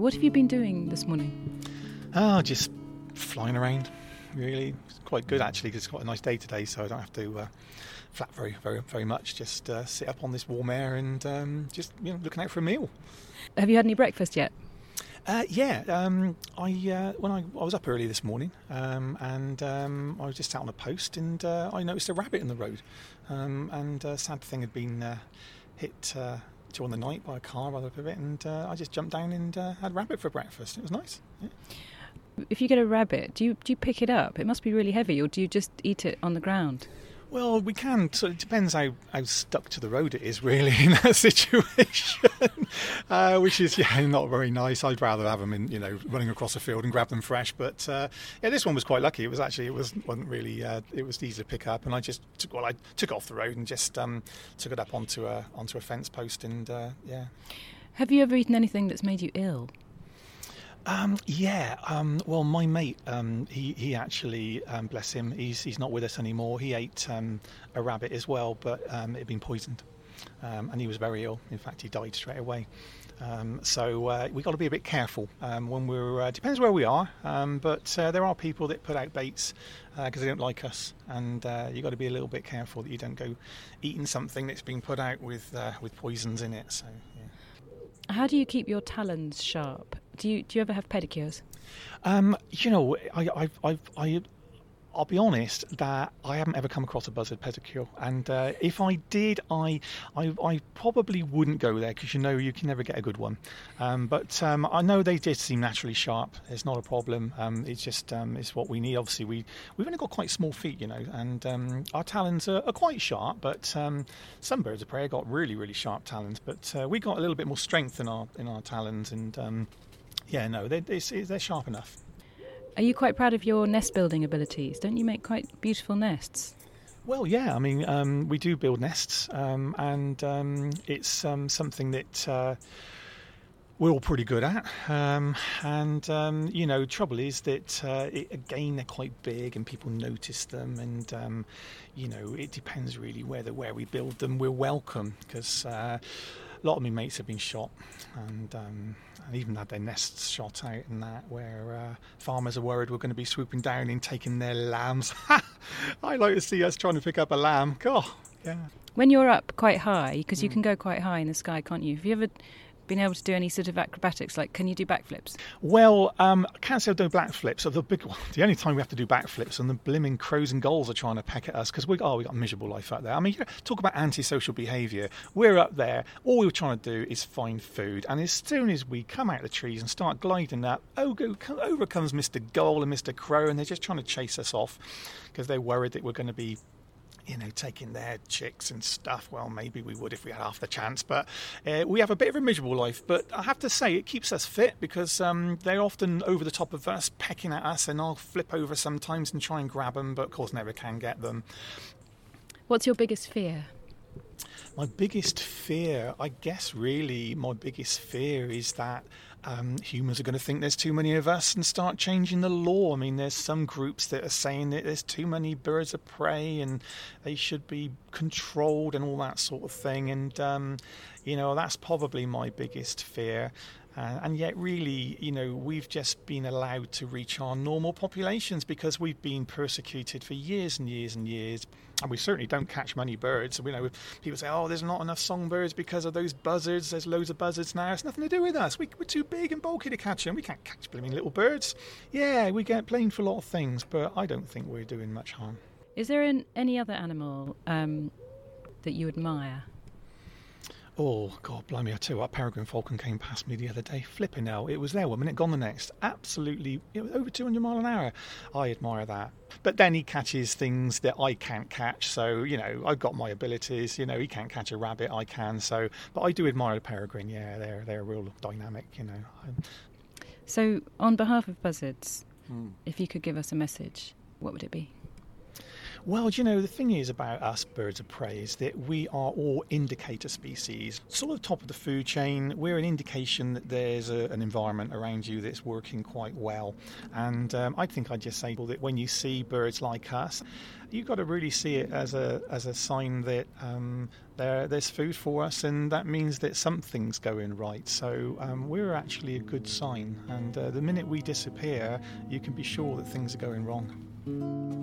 What have you been doing this morning? Just flying around, really. It's quite good, actually, because it's quite a nice day today, so I don't have to flap very much. Just sit up on this warm air and just looking out for a meal. Have you had any breakfast yet? I was up early this morning and I was just out on a post and I noticed a rabbit in the road and a sad thing had been hit during the night by a car by the look of it, and I just jumped down and had rabbit for breakfast. It was nice. Yeah. If you get a rabbit, do you pick it up? It must be really heavy, or do you just eat it on the ground? Well, we can. So it depends how stuck to the road it is, really, in that situation, which is not very nice. I'd rather have them in, running across a field and grab them fresh. But this one was quite lucky. It wasn't really. It was easy to pick up, and I just took it off the road and just took it up onto a fence post, and Have you ever eaten anything that's made you ill? Well, my mate, he actually, bless him, he's not with us anymore. He ate a rabbit as well, but it had been poisoned, and he was very ill. In fact, he died straight away. So we got to be a bit careful when we're. Depends where we are, but there are people that put out baits because they don't like us, and you got to be a little bit careful that you don't go eating something that's been put out with poisons in it. So. Yeah. How do you keep your talons sharp? Do you ever have pedicures? I'll be honest that I haven't ever come across a buzzard pedicure, and if I did, I probably wouldn't go there because you can never get a good one. But I know they just seem naturally sharp. It's not a problem. It's just it's what we need. Obviously, we've only got quite small feet, and our talons are quite sharp. But some birds of prey have got really really sharp talons. But we got a little bit more strength in our talons, and they're sharp enough. Are you quite proud of your nest building abilities? Don't you make quite beautiful nests? Well, yeah. I mean, we do build nests, and it's something that we're all pretty good at. Trouble is that they're quite big, and people notice them, and it depends really where we build them. We're welcome because a lot of my mates have been shot, and even had their nests shot out and that, where farmers are worried we're going to be swooping down and taking their lambs. I like to see us trying to pick up a lamb. God, yeah. When you're up quite high, because you can go quite high in the sky, can't you? Have you ever been able to do any sort of acrobatics? Like, can you do backflips? Well, I can't say I've done backflips. So the only time we have to do backflips and the blimmin' crows and gulls are trying to peck at us because we got a miserable life out there. I mean, talk about antisocial behaviour. We're up there. All we're trying to do is find food. And as soon as we come out of the trees and start gliding up, over comes Mr. Gull and Mr. Crow, and they're just trying to chase us off because they're worried that we're going to be taking their chicks and stuff. Well, maybe we would if we had half the chance, but we have a bit of a miserable life. But I have to say, it keeps us fit because they're often over the top of us, pecking at us, and I'll flip over sometimes and try and grab them, but of course never can get them. What's your biggest fear? My biggest fear, I guess really my biggest fear is that humans are going to think there's too many of us and start changing the law. I mean, there's some groups that are saying that there's too many birds of prey and they should be controlled and all that sort of thing. And, that's probably my biggest fear. And yet, really, we've just been allowed to reach our normal populations because we've been persecuted for years and years and years. And we certainly don't catch many birds. People say, there's not enough songbirds because of those buzzards. There's loads of buzzards now. It's nothing to do with us. We're too big and bulky to catch them. We can't catch blooming little birds. Yeah, we get blamed for a lot of things, but I don't think we're doing much harm. Is there any other animal that you admire? Oh, God, blimey, I tell you what, peregrine falcon came past me the other day. Flipping hell, it was there 1 minute, gone the next. Absolutely, it was over 200 miles an hour. I admire that. But then he catches things that I can't catch. So, I've got my abilities. He can't catch a rabbit, I can. So, but I do admire the peregrine. Yeah, they're real dynamic, So, on behalf of buzzards, if you could give us a message, what would it be? Well, the thing is about us birds of prey is that we are all indicator species. Sort of top of the food chain, we're an indication that there's an environment around you that's working quite well. And I think I'd just say that when you see birds like us, you've got to really see it as a sign that there's food for us, and that means that something's going right. So we're actually a good sign. And the minute we disappear, you can be sure that things are going wrong.